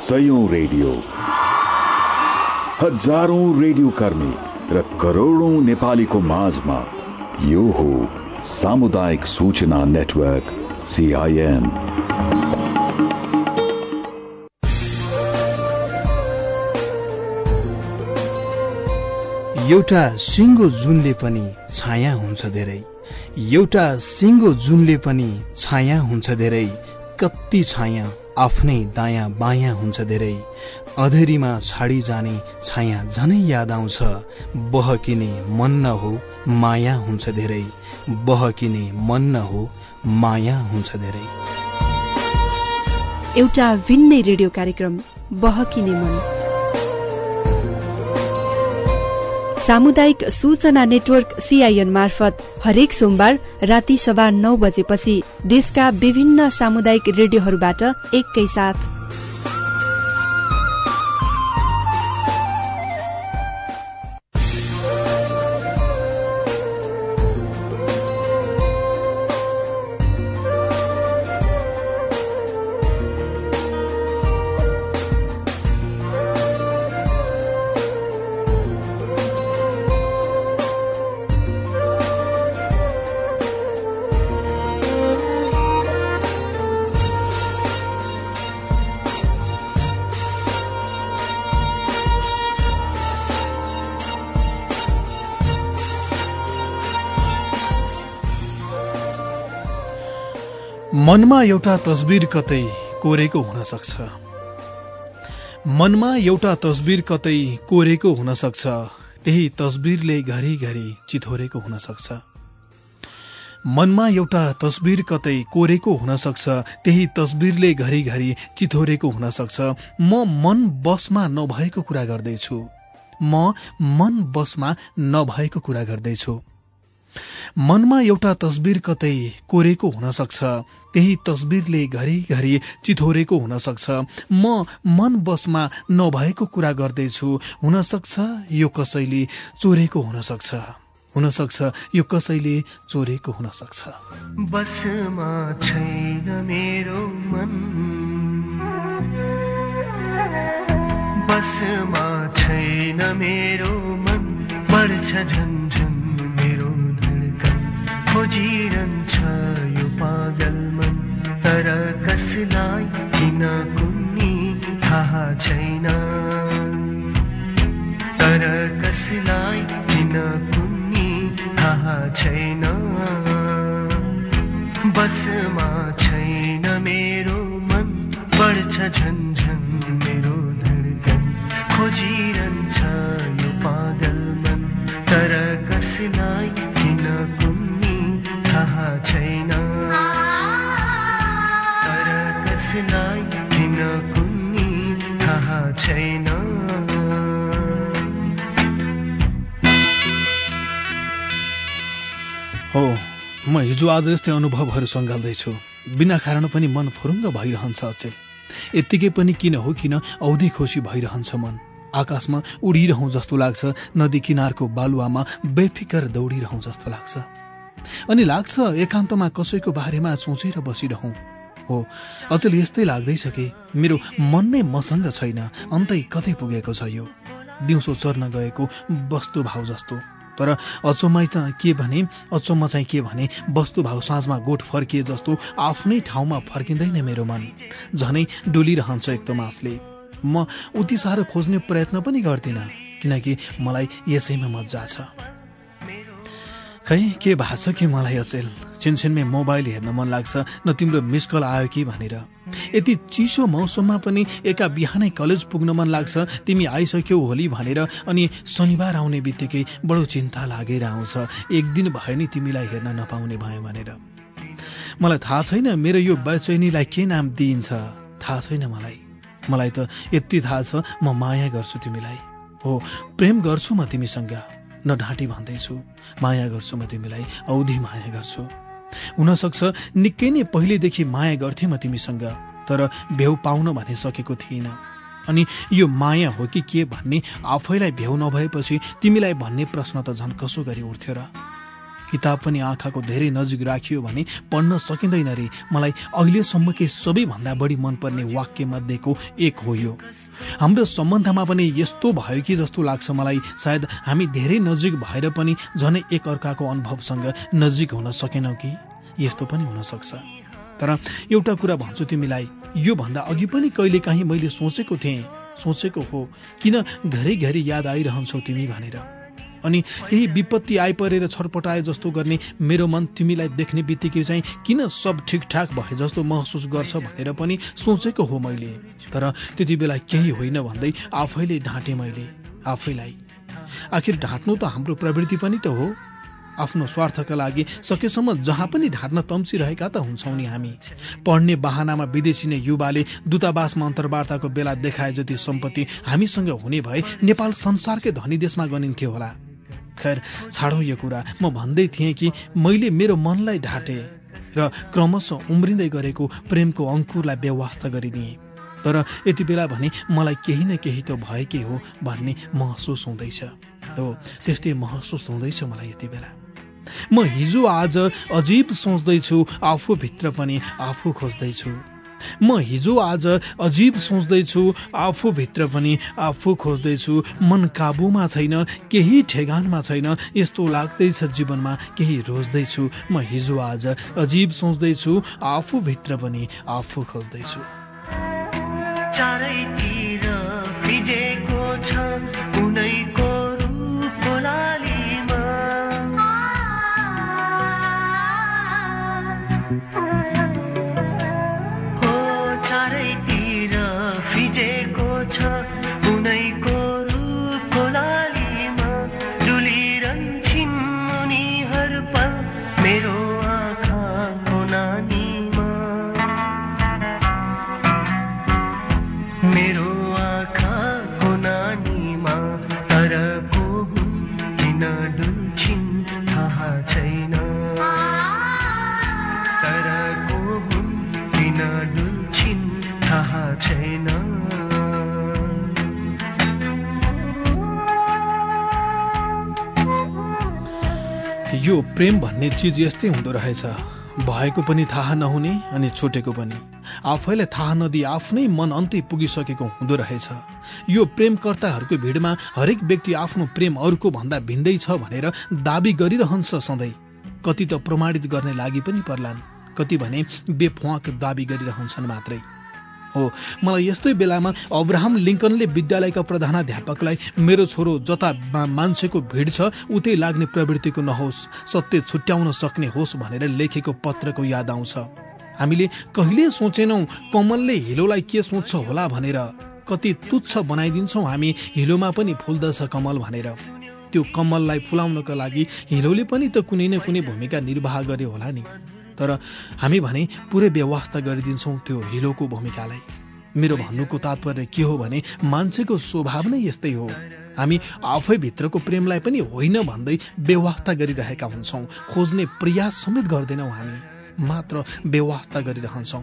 सयौं radio, हजारौं radio कर्मी र करोडौं नेपालीको माझमा यो हो सामुदायिक सूचना नेटवर्क CIN। एउटा सिङ्गो जुनले पनि छाया हुन्छ धेरै, एउटा सिङ्गो जुनले पनि छाया हुन्छ धेरै, कति छाया आफ्नै दायाँ बायाँ हुन्छ धेरै, अधेरीमा छाडी जाने छाया झनै याद आउँछ, बहकिने मन न हो माया हुन्छ धेरै, बहकिने मन न हो माया हुन्छ धेरै। एउटा भिन्नै रेडियो कार्यक्रम बहकिने मन। सामुदायिक सूचना नेटवर्क CIN मार्फत हरेक सोमबार राति 9:15 बजेपछि देशका विभिन्न सामुदायिक रेडियोहरूबाट एकैसाथ। मनमा एउटा तस्बिर कतै कोरेको हुन सक्छ, मनमा एउटा तस्बिर कतै कोरेको हुन सक्छ, त्यही तस्बिरले घरिघरि चिथोरेको हुन सक्छ। मनमा एउटा तस्बिर कतै कोरेको हुन सक्छ, त्यही तस्बिरले घरिघरि चिथोरेको हुन सक्छ। म मन बसमा नभएको कुरा गर्दैछु, म मन बसमा नभएको कुरा गर्दैछु। मनमा एउटा तस्बिर कतै कोरेको हुन सक्छ, त्यही तस्बिरले घरिघरि चिथोरेको हुन सक्छ। म मन बसमा नभएको कुरा गर्दैछु, हुन सक्छ यो कसैले चोरेको हुन सक्छ, हुन सक्छ यो कसैले चोरेको हुन सक्छ। बसमा छैन मेरो मन, बसमा छैन मेरो मन, बढ्छ झन्झन मेरो धड्कन, खोजिरहन्छ यो पागल मन, तर कसलाई किन कुन्नी थाहा छैन, तर कसलाई किन कुन्नी थाहा छैन। बसमा छैन मेरो मन, बढ्छ झन्झन मेरो धड्कन, खोजिरहन्छ यो पागल मन, तर कसलाई किन कुन्नी थाहा छैन, तर कसलाई किन कुन्नी थाहा छैन। हो, म हिजो आज यस्तै अनुभवहरू सङ्घाल्दैछु, बिना कारण पनि मन फुरुङ्ग भइरहन्छ अचेल। यत्तिकै पनि किन हो किन औधी खुसी भइरहन्छ मन, आकाशमा उडिरहँ जस्तो लाग्छ, नदी किनारको बालुवामा बेफिकर दौडिरहँ जस्तो लाग्छ, अनि लाग्छ एकान्तमा कसैको बारेमा सोचेर बसिरहँ। हो, अचेल यस्तै लाग्दैछ कि मेरो मन नै मसँग छैन, अन्तै कतै पुगेको छ यो दिउँसो चर्न गएको वस्तुभाव जस्तो। तर अचम्म चाहिँ के भने वस्तुभाव साँझमा गोठ फर्किए जस्तो आफ्नै ठाउँमा फर्किँदैन मेरो मन, झनै डुलिरहन्छ एक तमासले। म उति साह्रो खोज्ने प्रयत्न पनि गर्दिनँ, किनकि मलाई यसैमा मजा छ। खै के भाछ कि मलाई अचेल, छिनछिनमै मोबाइल हेर्न मन लाग्छ, न तिम्रो मिस कल आयो कि भनेर। यति चिसो मौसममा पनि एका बिहानै कलेज पुग्न मन लाग्छ, तिमी आइसक्यौ होली भनेर, अनि शनिबार आउने बित्तिकै बडो चिन्ता लागेर आउँछ, एक दिन भए नि तिमीलाई हेर्न नपाउने भयो भनेर। मलाई थाहा छैन मेरो यो बेचैनीलाई के नाम दिइन्छ, थाहा छैन मलाई त यति थाहा छ म माया गर्छु तिमीलाई। हो, प्रेम गर्छु म तिमीसँग, न ढाँटी भन्दैछु, माया गर्छु म तिमीलाई, औधी माया गर्छु। हुन सक्छ निकै नै पहिलेदेखि माया गर्थे म तिमीसँग, तर भ्याउ पाउन भने सकेको थिइनँ। अनि यो माया हो कि के भन्ने आफैलाई भ्याउ नभएपछि तिमीलाई भन्ने प्रश्न त झन् कसो गरी उठ्थ्यो र। किताब पनि आँखाको धेरै नजिक राखियो भने पढ्न सकिँदैन रे। मलाई अहिलेसम्मकै सबैभन्दा बढी मनपर्ने वाक्य मध्येको एक हो यो। हाम्रो सम्बन्धमा पनि यस्तो भयो कि जस्तो लाग्छ मलाई। सायद हामी धेरै नजिक भएर पनि झनै एक अर्काको अनुभवसँग नजिक हुन सकेनौं कि? यस्तो पनि हुन सक्छ। तर एउटा कुरा भन्छु तिमीलाई, यो भन्दा अघि पनि कहिलेकाहीँ मैले सोचेको हो किन घरै याद आइरहन्छौ तिमी भनेर। अनि केही विपत्ति आइपरेर छटपटाए जस्तो गर्ने मेरो मन तिमीलाई देख्ने बित्तिकै चाहिँ किन सब ठिकठाक भए जस्तो महसुस गर्छ भनेर पनि सोचेको हो मैले। तर त्यति बेला केही होइन भन्दै आफैले ढाँटे मैले आफैलाई। आखिर ढाँट्नु त हाम्रो प्रवृत्ति पनि त हो। आफ्नो स्वार्थका लागि सकेसम्म जहाँ पनि ढाँट्न तम्सिरहेका त हुन्छौं नि हामी। पढ्ने बहानामा विदेशी नै युवाले दूतावासमा अन्तर्वार्ताको बेला देखाए जति सम्पत्ति हामीसँग हुने भए नेपाल संसारकै धनी देशमा गनिन्थ्यो होला। खैर छाडौं यो कुरा। म भन्दै थिएँ कि मैले मेरो मनलाई ढाँटे र क्रमशः उम्रिँदै गरेको प्रेमको अंकुरलाई बेवास्ता गरिदिएँ। तर यति बेला भने मलाई केही न केही त भएकै हो भन्ने महसुस हुँदैछ। हो, त्यस्तै महसुस हुँदैछ मलाई यति बेला। म हिजो आज अजीब सोच्दैछु, आफूभित्र पनि आफू खोज्दैछु। आफूभित्र पनि आफू खोज्दैछु। मन काबुमा छैन, केही ठेगानमा छैन, यस्तो लाग्दैछ जीवनमा केही रोज्दैछु। म हिजो आज अजीब सोच्दैछु, आफूभित्र पनि आफू खोज्दैछु। चारैतिर भिजेको छ उनैको रूपको लालीमा, हो चारैतिर भिजेको छ उनैको रूपको लालीमा, डुलिरहन्छन् उनीहरू पल मेरो आँखाको नानीमा, मेरो आँखाको नानीमा। तर को हुन् किन डुल्छिन् थाहा छैन, तर को हुन् किन डुल्छिन् थाहा छैन। यो प्रेम भन्ने चीज यस्तै हुँदो रहेछ। भएको पनि थाहा नहुने अनि छुटेको पनि। आफैलाई थाहा नदिई आफ्नै मन अन्तै पुगिसकेको हुँदो रहेछ। यो प्रेमकर्ताहरूको भिडमा हरेक व्यक्ति आफ्नो प्रेम अरूको भन्दा भिन्दै छ भनेर दाबी गरिरहन्छ सधैँ। कति त प्रमाणित गर्ने लागि पनि पर्लान्, कति भने बेफुवाक दाबी गरिरहन्छन् मात्रै। हो, मलाई यस्तै बेलामा अब्राहम लिंकनले विद्यालयका प्रधानाध्यापकलाई मेरो छोरो जता मान्छेको भिड छ उतै लाग्ने प्रवृत्तिको नहोस्, सत्य छुट्याउन सक्ने होस् भनेर लेखेको पत्रको याद आउँछ। हामीले कहिले सोचेनौं कमलले हिलोलाई के सोच्छ होला भनेर। कति तुच्छ बनाइदिन्छौं हामी हिलोमा पनि फुल्दछ कमल भनेर। त्यो कमललाई फुलाउनका लागि हिलोले पनि त कुनै न कुनै भूमिका निर्वाह गरे होला नि। तर हामी भने पुरै व्यवस्था गरिदिन्छौं त्यो हिलोको भूमिकालाई। मेरो भन्नुको तात्पर्य के हो भने मान्छेको स्वभाव नै यस्तै हो। हामी आफै भित्रको प्रेमलाई पनि होइन भन्दै व्यवस्था गरिरहेका हुन्छौं। खोज्ने प्रयास समेत गर्दैनौं, हामी मात्र व्यवस्था गरिरहन्छौं।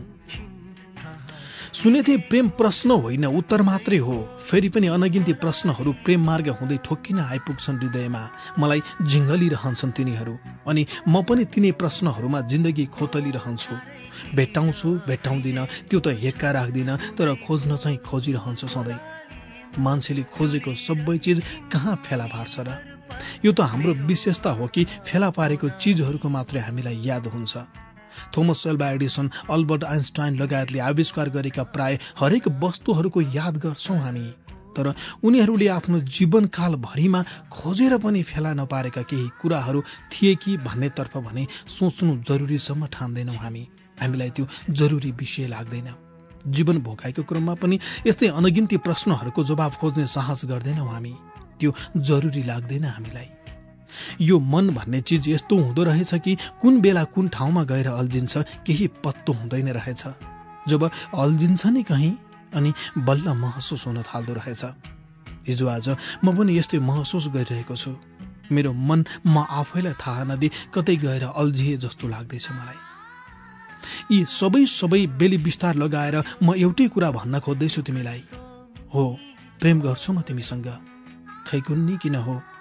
सुनेथे प्रेम प्रश्न होइन उत्तर मात्रै हो। फेरि पनि अनगिन्ती प्रश्नहरू प्रेम मार्ग हुँदै ठोक्किन आइपुग्छन् हृदयमा। मलाई झिङ्गलिरहन्छन् तिनीहरू अनि म पनि तिनै प्रश्नहरूमा जिन्दगी खोतलिरहन्छु। भेट्टाउँछु भेट्टाउँदिन त्यो त हेक्का राख्दिन, तर खोज्न चाहिँ खोजिरहन्छु सधैँ। मान्छेले खोजेको सबै चिज कहाँ फेला पार्छ र? यो त हाम्रो विशेषता हो कि फेला पारेको चिजहरूको मात्रै हामीलाई याद हुन्छ। Thomas Alva Edison, Albert Einstein लगायतले आविष्कार गरेका प्राय हरेक वस्तुहरूको याद गर्छौं हामी, तर उनीहरूले आफ्नो जीवनकाल भरिमा खोजेर पनि फेला नपारेका केही कुराहरू थिए कि भन्नेतर्फ भने सोच्नु जरुरीसम्म ठान्दैनौं हामी। हामीलाई त्यो जरुरी विषय लाग्दैन। जीवन भोगाएको क्रममा पनि यस्तै अनगिन्ती प्रश्नहरूको जवाब खोज्ने साहस गर्दैनौं हामी। त्यो जरुरी लाग्दैन हामीलाई। यो मन भन्ने चीज यस्तो हुँदो रहेछ कि कुन बेला कुन ठाउँमा गएर अल्झिन्छ केही पत्तो हुँदैन रहेछ। जब अल्झिन्छ नि कहीं अनि बल्ल महसुस हुन थाल्दो रहेछ। हिजो आज म पनि यस्तै महसुस गरिरहेको छु। मेरो मन म आफैलाई थाहा नदिई कतै गएर अल्झिए जस्तो लाग्दैछ मलाई। यी सबै बेली विस्तार लगाएर म एउटै कुरा भन्न खोज्दैछु तिमीलाई। हो, प्रेम गर्छु म तिमीसँग। खै कुन्नी किन हो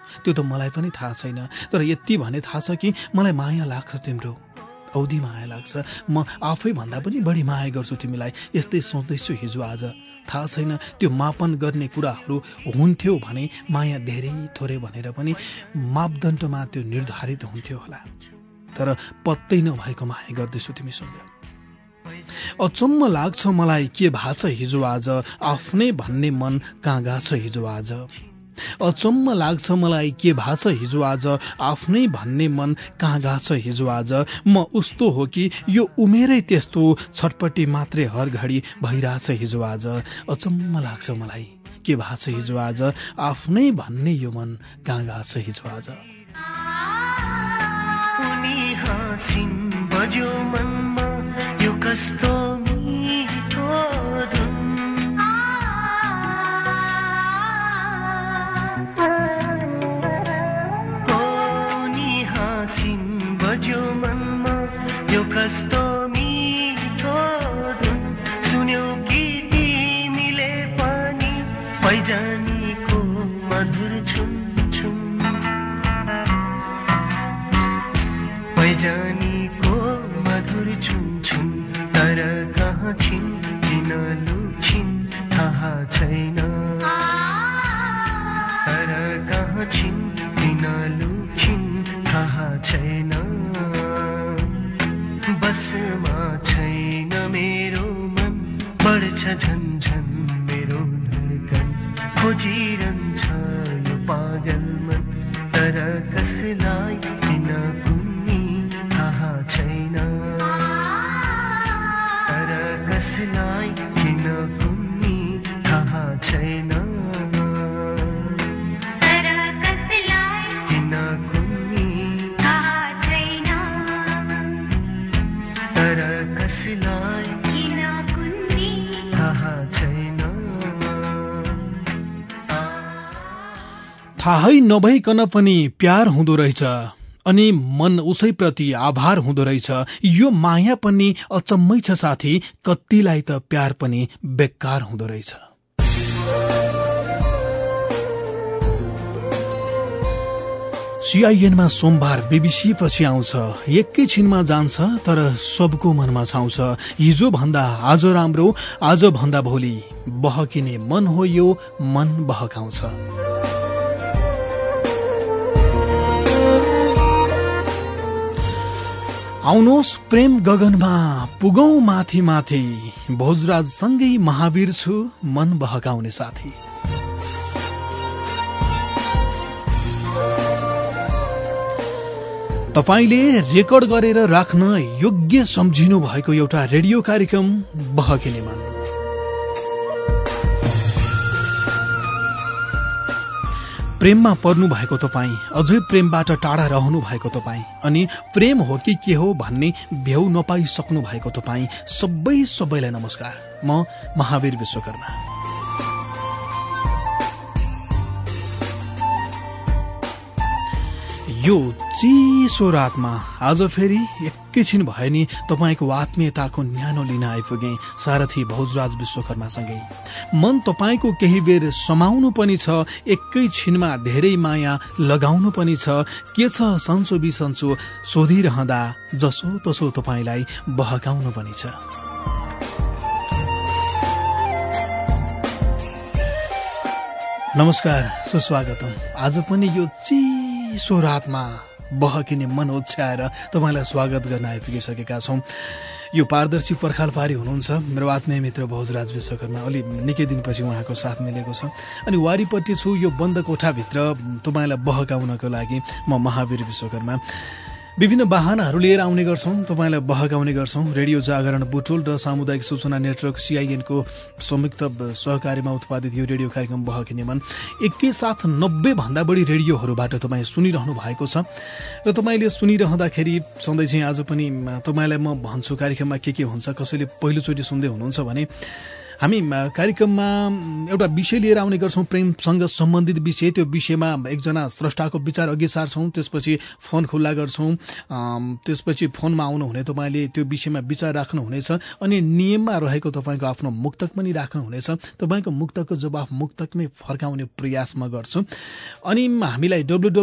त्यो त मलाई पनि थाहा छैन, तर यति भने थाहा छ कि मलाई माया लाग्छ तिम्रो, औधी माया लाग्छ। म आफै भन्दा पनि बढी माया गर्छु तिमीलाई। यस्तै सोच्दैछु हिजो आज। थाहा छैन त्यो मापन गर्ने कुराहरू हुन्थ्यो भने माया धेरै थोरै भनेर पनि मापदण्डमा त्यो निर्धारित हुन्थ्यो होला, तर पत्तै नभएको माया गर्दैछु तिमीसँग। अचम्म लाग्छ मलाई के भाछ हिजो आज, आफ्नै भन्ने मन कहाँ गाछ हिजो आज। अचम्म लाग्छ मलाई के भाछ हिजो आज, आफ्नै भन्ने मन कहाँ गाछ हिजो आज। म उस्तो हो कि यो उमेरै त्यस्तो, छटपट्टि मात्रै हर घडी भइरहेछ हिजो आज। अचम्म लाग्छ मलाई के भाछ हिजो आज, आफ्नै भन्ने यो मन कहाँ गाछ हिजो आज। उनी हाँसिन् बज्यो मनमा यो कस्तो मिठो धुन। बज्यो मनमा यो कस्तो मिठो धुन। सुन्यौ कि तिमीले पनि पैजानीको मधुर छुन छुन। पैजानीको मधुर छुन छुन, तर कहाँ छिन् किन लुक्छिन् थाहा छैन। तर कहाँ छिन् किन लुक्छिन् थाहा छैन। बसमा छैन मेरो मन, बढ्छ झन्झन मेरो धड्कन। खोजिरहन्छ यो पागल मन, तर कसलाई किन कुन्नी थाहा छैन। तर कसलाई किन कुन्नी थाहा छैन। थाहै नभइकन पनि प्यार हुँदो रहेछ, अनि मन उसैप्रति आभार हुँदो रहेछ। यो माया पनि अचम्मै छ साथी, कतिलाई त प्यार पनि बेकार हुँदो रहेछ। सीआईएनमा सोमबार बीबीसी पछि आउँछ, एकैछिनमा जान्छ तर सबको मनमा छाउँछ। हिजो भन्दा आज राम्रो, आज भन्दा भोलि बहकिने मन हो यो, मन बहकाउँछ। आउनुहोस् प्रेम गगनमा पुगौं माथि माथि, भोजराज सँगै महावीर छु मन बहकाउने साथी। तपाईले रेकर्ड गरेर राख्न योग्य सम्झिनु भएको एउटा रेडियो कार्यक्रम बहकिने मन। प्रेममा पर्नु भएको तपाईँ, अझै प्रेमबाट टाढा रहनु भएको तपाईँ, अनि प्रेम हो कि के हो भन्ने भ्याउ नपाइसक्नु भएको तपाईँ, सबैलाई नमस्कार। म महावीर विश्वकर्मा। यो चिसो रातमा आज फेरि एकैछिन भए नि तपाईँको आत्मीयताको न्यानो लिन आइपुगे सारथी भोजराज विश्वकर्मासँगै। मन तपाईँको केही बेर समाउनु पनि छ, एकैछिनमा धेरै माया लगाउनु पनि छ। के छ सन्चो बिसन्चो सोधिरहँदा जसो तसो तपाईँलाई बहकाउनु पनि छ। नमस्कार, सुस्वागतम। आज पनि यो चिसो रातमा बहकिने मन ओछ्याएर तपाईँलाई स्वागत गर्न आइपुगिसकेका छौं। यो पारदर्शी पर्खाल पारी हुनुहुन्छ मेरो आत्मीय मित्र भोजराज विश्वकर्मा। अलि निकै दिनपछि उहाँको साथ मिलेको छ, अनि वारीपट्टि छु यो बन्द कोठाभित्र तपाईँलाई बहकाउनको लागि म महावीर विश्वकर्मा। विभिन्न वाहनाहरू लिएर आउने गर्छौं, तपाईँलाई बहकाउने गर्छौं। रेडियो जागरण बुटोल र सामुदायिक सूचना नेटवर्क सीआईएनको संयुक्त सहकार्यमा उत्पादित यो रेडियो कार्यक्रम बहकिने मन एकैसाथ 90 भन्दा बढी रेडियोहरूबाट तपाईँ सुनिरहनु भएको छ। र तपाईँले सुनिरहँदाखेरि सधैँ चाहिँ आज पनि तपाईँलाई म भन्छु कार्यक्रममा के हुन्छ। कसैले पहिलोचोटि सुन्दै हुनुहुन्छ भने हामी कार्यक्रममा एउटा विषय लिएर आउने गर्छौँ, प्रेमसँग सम्बन्धित विषय। त्यो विषयमा एकजना स्रष्टाको विचार अघि सार्छौँ, त्यसपछि फोन खुल्ला गर्छौँ, त्यसपछि फोनमा आउनुहुने तपाईँले त्यो विषयमा विचार राख्नुहुनेछ अनि नियममा रहेको तपाईँको आफ्नो मुक्तक पनि राख्नुहुनेछ। तपाईँको मुक्तकको जवाफ मुक्तकमै फर्काउने प्रयास म गर्छु। अनि हामीलाई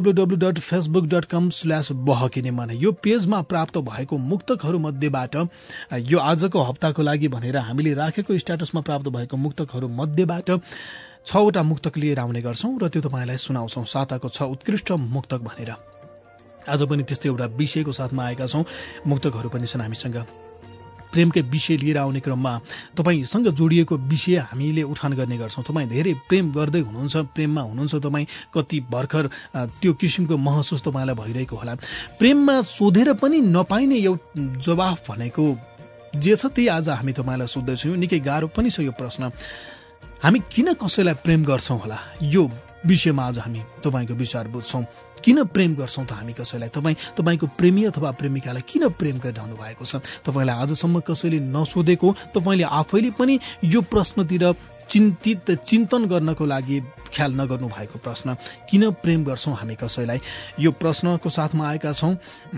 www.facebook.com/बहकिनेमन यो पेजमा प्राप्त भएको मुक्तकहरू मध्येबाट यो आजको हप्ताको लागि भनेर हामीले राखेको स्ट्याटसमा प्राप्त भएको मुक्तकहरू मध्येबाट 6वटा मुक्तक लिएर आउने गर्छौं र त्यो तपाईँलाई सुनाउँछौं। साताको 6 उत्कृष्ट मुक्तक भनेर आज पनि त्यस्तै एउटा विषयको साथमा आएका छौं। मुक्तकहरू पनि छन् हामीसँग। प्रेमकै विषय लिएर आउने क्रममा तपाईसँग जोडिएको विषय हामीले उठान गर्ने गर्छौं। तपाईँ धेरै प्रेम गर्दै हुनुहुन्छ, प्रेममा हुनुहुन्छ तपाईँ, कति भर्खर त्यो किसिमको महसुस तपाईँलाई भइरहेको होला। प्रेममा सोधेर पनि नपाइने एउटा जवाफ भनेको जे छ त्यही आज हामी तपाईँलाई सोध्दैछौँ। निकै गाह्रो पनि छ यो प्रश्न। हामी किन कसैलाई प्रेम गर्छौं होला, यो विषयमा आज हामी तपाईँको विचार बुझ्छौं। किन प्रेम गर्छौं त हामी कसैलाई? तपाईँको प्रेमी अथवा प्रेमिकालाई किन प्रेम गरिरहनु भएको छ? तपाईँलाई आजसम्म कसैले नसोधेको, तपाईँले आफैले पनि यो प्रश्नतिर चिन्तन गर्नको लागि ख्याल नगर्नु भएको प्रश्न, किन प्रेम गर्छौं हामी कसैलाई? यो प्रश्नको साथमा आएका छौं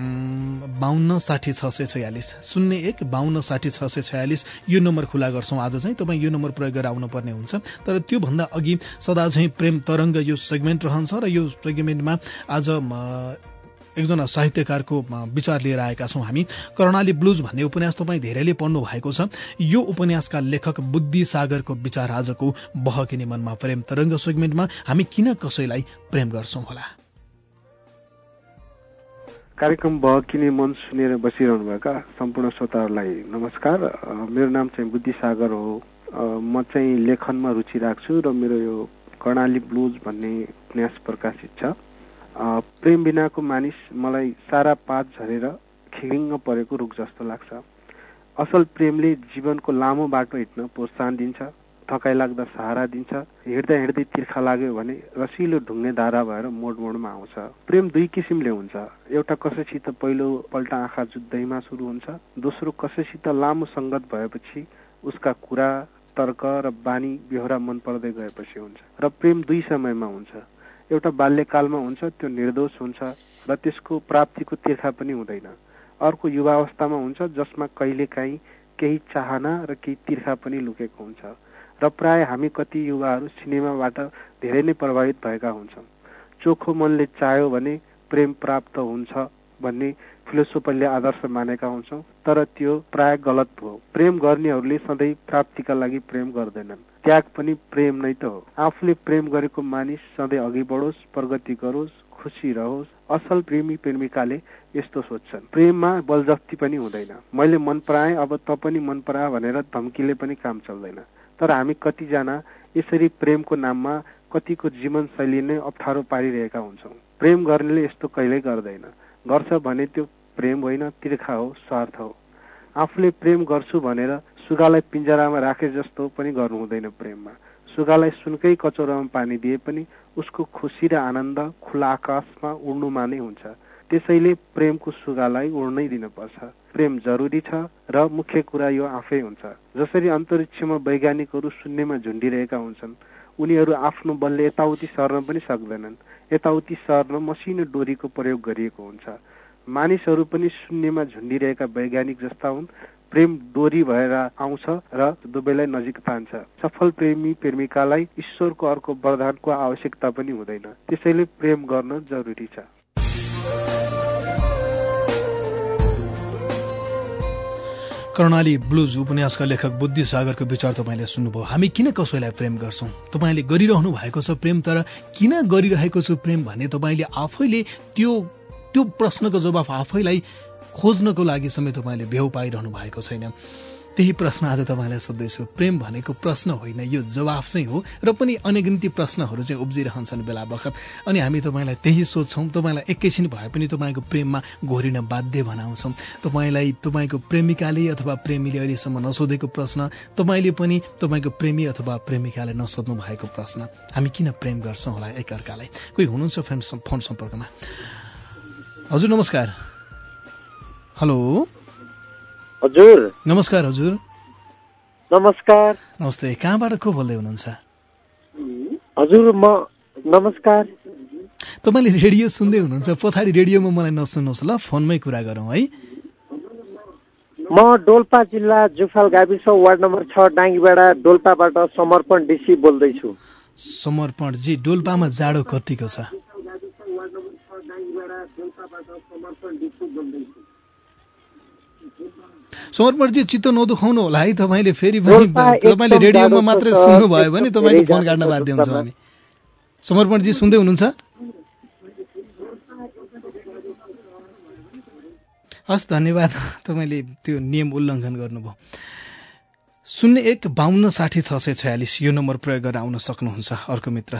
5260 646 01 5260 646 यो नम्बर खुला गर्छौं। आज चाहिँ तपाईँ यो नम्बर प्रयोग गरेर आउनुपर्ने हुन्छ। तर त्योभन्दा अघि सदा चाहिँ प्रेम तरंग यो सेगमेन्ट रहन्छ र यो सेगमेन्टमा आज एकजना साहित्यकारको विचार लिएर आएका छौं हामी। कर्णाली ब्लुज भन्ने उपन्यास तपाईँ धेरैले पढ्नु भएको छ। यो उपन्यासका लेखक बुद्धि सागरको विचार आजको बहकिने मनमा प्रेम तरंग सेगमेन्टमा हामी किन कसैलाई प्रेम गर्छौं होला। कार्यक्रम बहकिने मन सुनेर बसिरहनु भएका सम्पूर्ण श्रोताहरूलाई नमस्कार। मेरो नाम चाहिँ बुद्धि सागर हो। म चाहिँ लेखनमा रुचि राख्छु र मेरो यो कर्णाली ब्लुज भन्ने उपन्यास प्रकाशित छ। प्रेम बिनाको मानिस मलाई सारा पात झरेर खिगिङ्ग परेको रुख जस्तो लाग्छ। असल प्रेमले जीवनको लामो बाटो हिँड्न प्रोत्साहन दिन्छ, थकाइ लाग्दा सहारा दिन्छ, हिँड्दा हिँड्दै तिर्खा लाग्यो भने रसिलो ढुङ्गे धारा भएर मोडमा आउँछ। प्रेम दुई किसिमले हुन्छ। एउटा कसैसित पहिलो पल्ट आँखा जुत्दैमा सुरु हुन्छ, दोस्रो कसैसित लामो संगत भएपछि उसका कुरा, तर्क र बानी बेहोरा मन पर्दै गएपछि हुन्छ। र प्रेम दुई समयमा हुन्छ। एउटा बाल्यकालमा हुन्छ, त्यो निर्दोष हुन्छ र त्यसको प्राप्तिको तिर्खा पनि हुँदैन। अर्को युवावस्थामा हुन्छ, जसमा कहिलेकाहीँ केही चाहना र केही तिर्खा पनि लुकेको हुन्छ। र प्राय हामी कति युवाहरू सिनेमाबाट धेरै नै प्रभावित भएका हुन्छौँ। चोखो मनले चाह्यो भने प्रेम प्राप्त हुन्छ भन्ने फिलोसोफीले आदर्श मानेका हुन्छौँ, तर त्यो प्राय गलत हो। प्रेम गर्नेहरूले सधैँ प्राप्तिका लागि प्रेम गर्दैनन्, त्याग पनि प्रेम नै त हो। आफूले प्रेम गरेको मानिस सधैँ अघि बढोस्, प्रगति गरोस्, खुसी रहोस्। असल प्रेमी प्रेमिकाले यस्तो सोच्छन्। प्रेममा बलजफ्ती पनि हुँदैन। मैले मन पराएँ अब त पनि मन परा भनेर धम्कीले पनि काम चल्दैन। तर हामी कतिजना यसरी प्रेमको नाममा कतिको जीवन शैली नै अप्ठ्यारो पारिरहेका हुन्छौँ। प्रेम गर्नेले यस्तो कहिल्यै गर्दैन। गर्छ भने त्यो प्रेम होइन, तिर्खा हो, स्वार्थ हो। आफूले प्रेम गर्छु भनेर सुगालाई पिंजरामा राखे जस्तो पनि गर्नु हुँदैन। प्रेममा सुगालाई सुनकै कचौरामा पानी दिए पनि उसको खुसी र आनन्द खुला आकाशमा उड्नुमा नै हुन्छ। त्यसैले प्रेमको सुगालाई उड्नै दिनुपर्छ। प्रेम जरुरी छ र मुख्य कुरा यो आफै हुन्छ। जसरी अन्तरिक्षमा वैज्ञानिकहरू शून्यमा झुन्डिरहेका हुन्छन्, उनीहरू आफ्नो बलले यताउति सर्न पनि सक्दैनन्। यताउति सर्न मसिनो डोरीको प्रयोग गरिएको हुन्छ। मानिसहरू पनि शून्यमा झुन्डिरहेका वैज्ञानिक जस्ता हुन्। प्रेम डोरी भएर आउँछ र दुवैलाई नजिक तान्छ। सफल प्रेमी प्रेमिकालाई ईश्वरको अर्को वरदानको आवश्यकता पनि हुँदैन। त्यसैले प्रेम गर्न जरुरी छ। कर्णाली ब्लुज उपन्यासका लेखक बुद्धि सागरको विचार तपाईँले सुन्नुभयो। हामी किन कसैलाई प्रेम गर्छौं? तपाईँले गरिरहनु भएको छ प्रेम, तर किन गरिरहेको छु प्रेम भन्ने तपाईँले आफैले त्यो प्रश्नको जवाफ आफैलाई खोज्नको लागि समेत तपाईँले भ्याउ पाइरहनु भएको छैन। त्यही प्रश्न आज तपाईँलाई सोध्दैछु। प्रेम भनेको प्रश्न होइन, यो जवाफ चाहिँ हो। र पनि अनगिन्ती प्रश्नहरू चाहिँ उब्जिरहन्छन् बेला बखत, अनि हामी तपाईँलाई त्यही सोध्छौँ। तपाईँलाई एकैछिन भए पनि तपाईँको प्रेममा घोरिन बाध्य बनाउँछौँ। तपाईँलाई तपाईँको प्रेमिकाले अथवा प्रेमीले अहिलेसम्म नसोधेको प्रश्न, तपाईँले पनि तपाईँको प्रेमी अथवा प्रेमिकाले नसोध्नु भएको प्रश्न, हामी किन प्रेम गर्छौँ होला एकअर्कालाई? कोही हुनुहुन्छ फोन सम्पर्कमा? हजुर नमस्कार। हेलो हजुर नमस्कार। हजुर नमस्कार। नमस्ते, कहाँबाट को बोल्दै हुनुहुन्छ? हजुर म नमस्कार। तपाईँले रेडियो सुन्दै हुनुहुन्छ, पछाडि रेडियोमा मलाई नसुन्नुहोस् ल, फोनमै कुरा गरौँ है। म डोल्पा जिल्ला जुफाल गाविस वार्ड नम्बर 6 डाङ्गीबाडा डोल्पाबाट समर्पण डीसी बोल्दैछु। समर्पणजी, डोल्पामा जाडो कतिको छ? समर्पणजी चित्त नदुखाउनु होला है, तपाईँले फेरि पनि तपाईँले रेडियोमा मात्रै सुन्नुभयो भने तपाईँको फोन काट्न बाध्य हुन्छौँ हामी। समर्पणजी सुन्दै हुनुहुन्छ? हस्, धन्यवाद, तपाईँले त्यो नियम उल्लङ्घन गर्नुभयो। 01-52-60-646 यो नम्बर प्रयोग गरेर आउन सक्नुहुन्छ। अर्को मित्र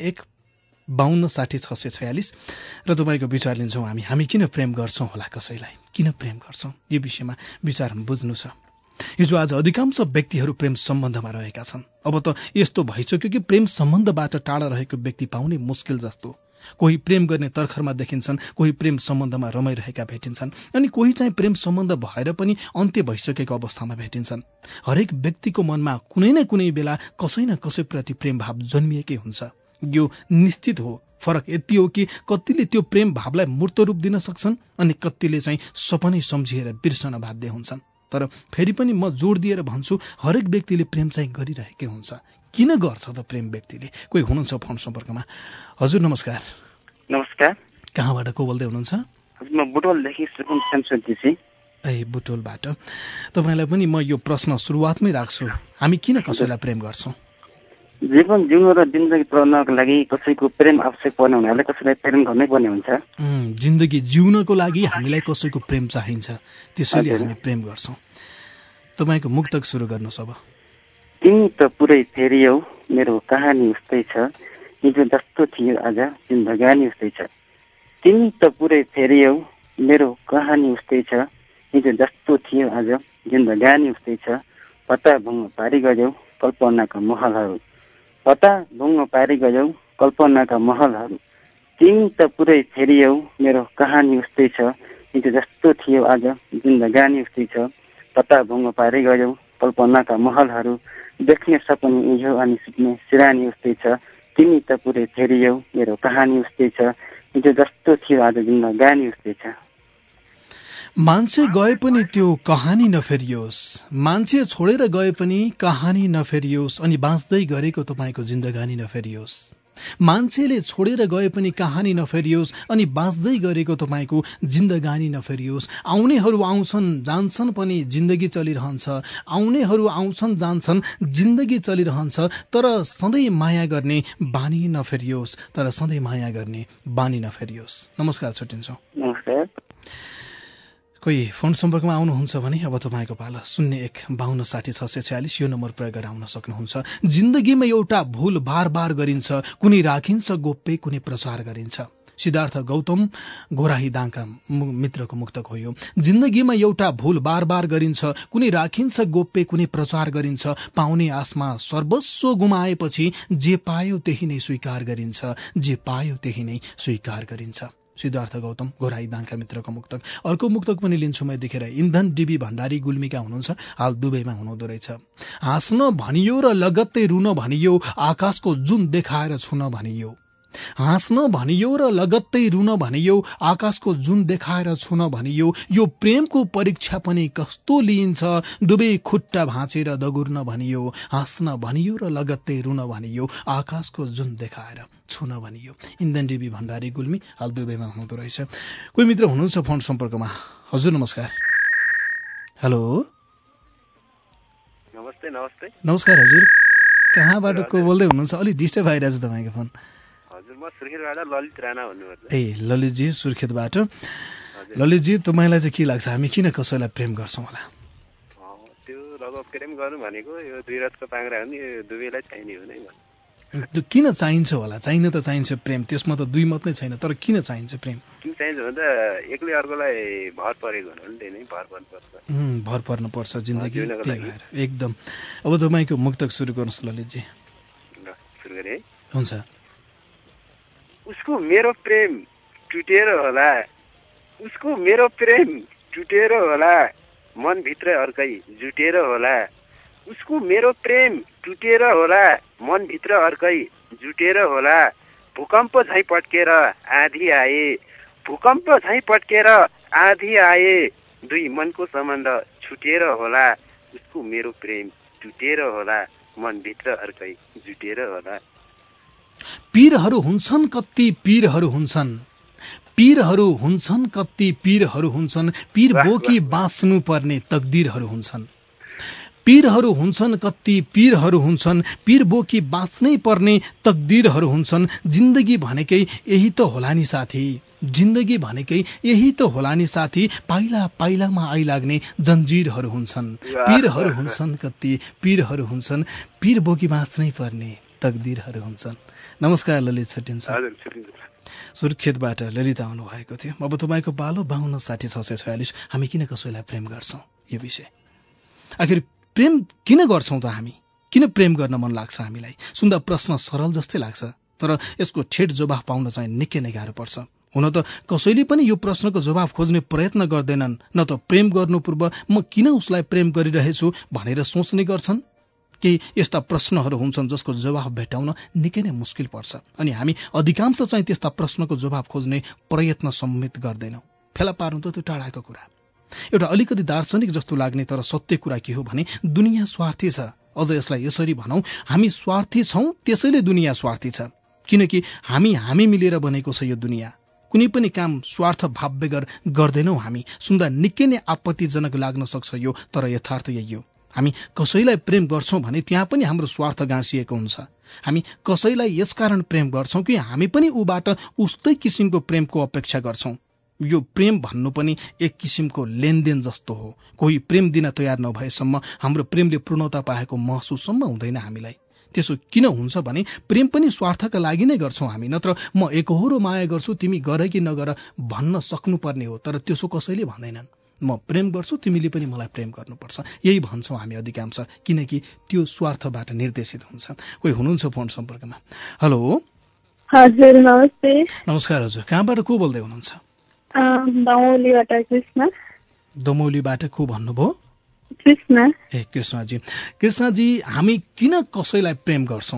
01-52-60-646 र तपाईँको विचार लिन्छौँ हामी। हामी किन प्रेम गर्छौँ होला, कसैलाई किन प्रेम गर्छौँ, यो विषयमा विचार बुझ्नु छ। हिजो आज अधिकांश व्यक्तिहरू प्रेम सम्बन्धमा रहेका छन्। अब त यस्तो भइसक्यो कि प्रेम सम्बन्धबाट टाढा रहेको व्यक्ति पाउनै मुस्किल जस्तो। कोही प्रेम गर्ने तर्खरमा देखिन्छन्, कोही प्रेम सम्बन्धमा रमाइरहेका भेटिन्छन्, अनि कोही चाहिँ प्रेम सम्बन्ध भएर पनि अन्त्य भइसकेको अवस्थामा भेटिन्छन्। हरेक व्यक्तिको मनमा कुनै न कुनै बेला कसै न कसैप्रति प्रेम भाव जन्मिएकै हुन्छ। यो निश्चित हो। फरक यति हो कि कतिले त्यो प्रेम भावलाई मूर्त रूप दिन सक्छन् अनि कतिले चाहिँ सपनै सम्झिएर बिर्सन बाध्य हुन्छन्। तर फेरि पनि म जोड दिएर भन्छु, हरेक व्यक्तिले प्रेम चाहिँ गरिरहेकै हुन्छ। किन गर्छ त प्रेम व्यक्तिले? कोही हुनुहुन्छ फोन सम्पर्कमा। हजुर नमस्कार। नमस्कार, कहाँबाट को बोल्दै हुनुहुन्छ? म बुटोलदेखि सुकुम शमशेरजी। ए बुटोलबाट। तपाईँलाई पनि म यो प्रश्न सुरुवातमै राख्छु, हामी किन कसैलाई प्रेम गर्छौँ? जीवन जिउनु र जिन्दगी चलाउनको लागि कसैको प्रेम आवश्यक पर्ने हुनाले कसैलाई प्रेम गर्नै पर्ने हुन्छ। जिन्दगी जिउनको लागि हामीलाई कसैको प्रेम चाहिन्छ, त्यसैले हामी प्रेम गर्छौँ। तपाईँको मुक्तक सुरु गर्नुहोस् अब। तिमी त पुरै फेरियौ, मेरो कहानी उस्तै छ, हिजो जस्तो थियो आज जिन्दगानी उस्तै छ। तिमी त पुरै फेरियौ, मेरो कहानी उस्तै छ, हिजो जस्तो थियो आज जिन्दगानी उस्तै छ। पत्ता भुङ्ग पारी गयौ कल्पनाका महलहरू, पत्ता भुङ्ग पारी गयौ कल्पनाका महलहरू। तिमी त पुरै फेरियौ, मेरो कहानी उस्तै छ, हिजो जस्तो थियो आज जिन्दगानी उस्तै छ। पत्ता भुङ्ग पारी गयौ कल्पनाका महलहरू, देख्ने सपनी उज्यो अनि सुत्ने सिरानी उस्तै छ। तिमी त पुरै फेरियौ, मेरो कहानी उस्तै छ, हिजो जस्तो थियो आज जिन्दगानी उस्तै छ। मान्छे गए पनि त्यो कहानी नफेरियोस्, मान्छे छोडेर गए पनि कहानी नफेरियोस्, अनि बाँच्दै गरेको तपाईँको जिन्दगानी नफेरियोस्। मान्छेले छोडेर गए पनि कहानी नफेरियोस्, अनि बाँच्दै गरेको तपाईँको जिन्दगानी नफेरियोस्। आउनेहरू आउँछन् जान्छन् पनि जिन्दगी चलिरहन्छ, आउनेहरू आउँछन् जान्छन् जिन्दगी चलिरहन्छ, तर सधैँ माया गर्ने बानी नफेरियोस्, तर सधैँ माया गर्ने बानी नफेरियोस्। नमस्कार, छुट्टिन्छौँ। नमस्कार। कोही फोन सम्पर्कमा आउनुहुन्छ भने अब तपाईँको पालो। 01-52-60-646 यो नम्बर प्रयोग गरेर आउन सक्नुहुन्छ। जिन्दगीमा एउटा भूल बार बार गरिन्छ, कुनै राखिन्छ गोप्य, कुनै प्रचार गरिन्छ। सिद्धार्थ गौतम गोराही दाङका मित्रको मुक्तक हो यो। जिन्दगीमा एउटा भूल बार बार गरिन्छ, कुनै राखिन्छ गोप्य, कुनै प्रचार गरिन्छ। पाउने आसमा सर्वस्व गुमाएपछि जे पायो त्यही नै स्वीकार गरिन्छ, जे पायो त्यही नै स्वीकार गरिन्छ। सिद्धार्थ गौतम गोराही दाङका मित्रको मुक्तक। अर्को मुक्तक पनि लिन्छु म देखेर। इन्धन डीबी भण्डारी गुल्मीका हुनुहुन्छ, हाल दुबईमा हुनुहुँदो रहेछ। हाँस्न भनियो र लगत्तै रुन भनियो, आकाशको जुन देखाएर छुन भनियो। हाँस्न भनियो र लगत्तै रुन भनियो, आकाशको जुन देखाएर छुन भनियो। यो प्रेमको परीक्षा पनि कस्तो लिइन्छ, दुवै खुट्टा भाँचेर दगुर्न भनियो। हाँस्न भनियो र लगत्तै रुन भनियो, आकाशको जुन देखाएर छुन भनियो। इन्धन डीबी भण्डारी गुल्मी हाल दुबईमा हुनुहुँदो रहेछ। कोही मित्र हुनुहुन्छ फोन सम्पर्कमा। हजुर नमस्कार। हेलो नमस्ते। नमस्ते। नमस्कार हजुर, कहाँबाट को बोल्दै हुनुहुन्छ? अलिक डिस्टर्ब आइरहेछ तपाईँको फोन। हजुर म सुर्खेतबाट ललित राणा भन्नुपर्छ। ए ललितजी सुर्खेतबाट। ललितजी तपाईँलाई चाहिँ के लाग्छ, हामी किन कसैलाई प्रेम गर्छौँ होला? त्यो लगभग प्रेम गर्नु भनेको यो दुई रथको पाङ्ग्रा हो नि, यो दुवैलाई चाहिने हो नै। किन चाहिन्छ होला? चाहिन त चाहिन्छ प्रेम, त्यसमा त दुई मत नै छैन, तर किन चाहिन्छ प्रेम? किन चाहिन्छ भन्दा एक्लै अर्कोलाई भर परेको हुनाले त्यही नै भर पर्नुपर्छ। भर पर्नुपर्छ जिन्दगी, त्यही भएर एकदम। अब तपाईँको मुक्तक सुरु गर्नुहोस् ललितजी। सुरु गरे है? हुन्छ। उसको मेरो प्रेम टुटेर होला, उसको मेरो प्रेम टुटेर होला, मनभित्र अर्कै जुटेर होला। उसको मेरो प्रेम टुटेर होला, मनभित्र अर्कै जुटेर होला। भूकम्प झैँ पट्केर आधी आए, भूकम्प झैँ पट्केर आधी आए। दुई मनको सम्बन्ध छुटेर होला, उसको मेरो प्रेम टुटेर होला, मनभित्र अर्कै जुटेर होला। पीरहरू हुन्छन् कति पीरहरू हुन्छन्, पीरहरू हुन्छन् कति पीरहरू हुन्छन्, पीर बोकी बाँच्नु पर्ने तकदीरहरू हुन्छन्। पीरहरू हुन्छन् कति पीरहरू हुन्छन्, पीर बोकी बाँच्नै पर्ने तकदीरहरू हुन्छन्। जिन्दगी भनेकै यही त होला नि साथी, जिन्दगी भनेकै यही त होला नि साथी। पाइला पाइलामा आइलाग्ने जन्जिरहरू हुन्छन्। पीरहरू हुन्छन् कति पीरहरू हुन्छन्, पीर बोकी बाँच्नै पर्ने तकदीरहरू हुन्छन्। नमस्कार ललित छुट्टिन्छ। सुर्खेतबाट ललित आउनु भएको थियो। अब तपाईँको पालो 52 60 646। हामी किन कसैलाई प्रेम गर्छौं यो विषय। आखिर प्रेम किन गर्छौं त हामी? किन प्रेम गर्न मन लाग्छ हामीलाई? सुन्दा प्रश्न सरल जस्तै लाग्छ, तर यसको ठेट जवाफ पाउन चाहिँ निकै नै गाह्रो पर्छ। हुन त कसैले पनि यो प्रश्नको जवाफ खोज्ने प्रयत्न गर्दैनन्। न त प्रेम गर्नु पूर्व म किन उसलाई प्रेम गरिरहेछु भनेर सोच्ने गर्छन्। केही यस्ता प्रश्नहरू हुन्छन् जसको जवाफ भेटाउन निकै नै मुस्किल पर्छ, अनि हामी अधिकांश चाहिँ त्यस्ता प्रश्नको जवाफ खोज्ने प्रयत्न समेत गर्दैनौं। फेला पार्नु त त्यो टाढाको कुरा। एउटा अलिकति दार्शनिक जस्तो लाग्ने तर सत्य कुरा के हो भने दुनियाँ स्वार्थी छ। अझ यसलाई यसरी भनौं, हामी स्वार्थी छौं त्यसैले दुनियाँ स्वार्थी छ। किनकि हामी मिलेर बनेको छ यो दुनियाँ। कुनै पनि काम स्वार्थ भाव बेगर गर्दैनौं हामी। सुन्दा निकै नै आपत्तिजनक लाग्न सक्छ यो, तर यथार्थ यही हो। हामी कसैलाई प्रेम गर्छौं भने त्यहाँ पनि हाम्रो स्वार्थ गाँसिएको हुन्छ। हामी कसैलाई यसकारण प्रेम गर्छौं कि हामी पनि उबाट उस्तै किसिमको प्रेमको अपेक्षा गर्छौं। यो प्रेम भन्नु पनि एक किसिमको लेनदेन जस्तो हो। कोही प्रेम दिन तयार नभएसम्म हाम्रो प्रेमले पूर्णता पाएको महसुससम्म हुँदैन हामीलाई। त्यसो किन हुन्छ भने प्रेम पनि स्वार्थका लागि नै गर्छौं हामी। नत्र म एकहोरो माया गर्छु तिमी गर कि नगर भन्न सक्नुपर्ने हो, तर त्यसो कसैले भन्दैनन्। म प्रेम गर्छु तिमीले पनि मलाई प्रेम गर्नुपर्छ, यही भन्छौं हामी अधिकांश, किनकि त्यो स्वार्थबाट निर्देशित हुन्छ। कोही हुनुहुन्छ फोन सम्पर्कमा। हेलो। हजुर नमस्ते। नमस्कार हजुर, कहाँबाट को बोल्दै हुनुहुन्छ? दमौलीबाट कृष्ण। दमौलीबाट को भन्नुभयो? कृष्ण। ए कृष्णजी। कृष्णजी, हामी किन कसैलाई प्रेम गर्छौं?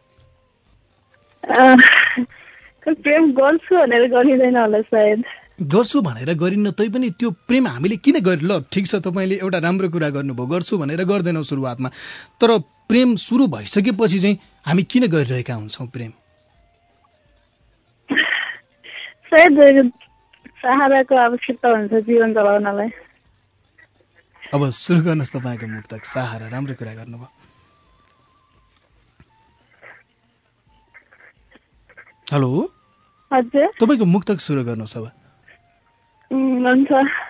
प्रेम गर्छु भनेर गरिँदैन होला सायद। गर्छु भनेर गरिन्न तैपनि त्यो प्रेम हामीले किन गरि ल ठिक छ, तपाईँले एउटा राम्रो कुरा गर्नुभयो, गर्छु भनेर गर्दैनौँ सुरुवातमा, तर प्रेम सुरु भइसकेपछि चाहिँ हामी किन गरिरहेका हुन्छौँ प्रेम? सायद सहाराको आवश्यकता हुन्छ जीवन चलाउनलाई। अब सुरु गर्नुहोस् तपाईँको मुक्तक। सहारा, राम्रो कुरा गर्नुभयो। हेलो। हजुर, तपाईँको मुक्तक सुरु गर्नुहोस् अब। भन्छ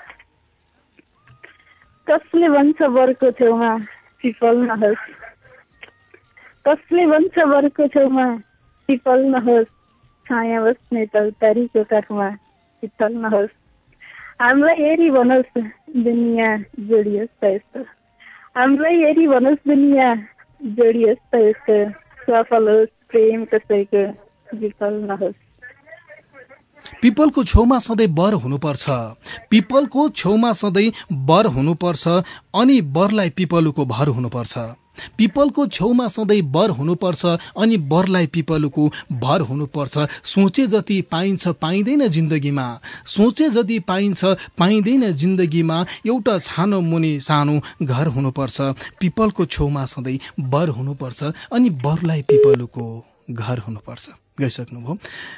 कसले भन्छ बरको छेउमा पिपल नहोस्, कसले भन्छ बरको छेउमा पिपल नहोस्, छाया बस्ने तरिको काखमा पिपल नहोस्। हामीलाई हेरी भनोस् दुनियाँ जोडियोस् त यस्तो, हामीलाई हेरी भनोस् दुनियाँ जोडियोस् त यस्तो, सफल होस् प्रेम कसैको विफल नहोस्। पिपलको छेउमा सधैँ बर हुनुपर्छ, पिपलको छेउमा सधैँ बर हुनुपर्छ, अनि बरलाई पिपलुको भर हुनुपर्छ। पिपलको छेउमा सधैँ बर हुनुपर्छ, अनि बरलाई पिपलुको भर हुनुपर्छ। सोचे जति पाइन्छ पाइँदैन जिन्दगीमा, सोचे जति पाइन्छ पाइँदैन जिन्दगीमा, एउटा छानो मुनि सानो घर हुनुपर्छ। पिपलको छेउमा सधैँ बर हुनुपर्छ, अनि बरलाई पिपलुको घर हुनुपर्छ। गइसक्नुभयो।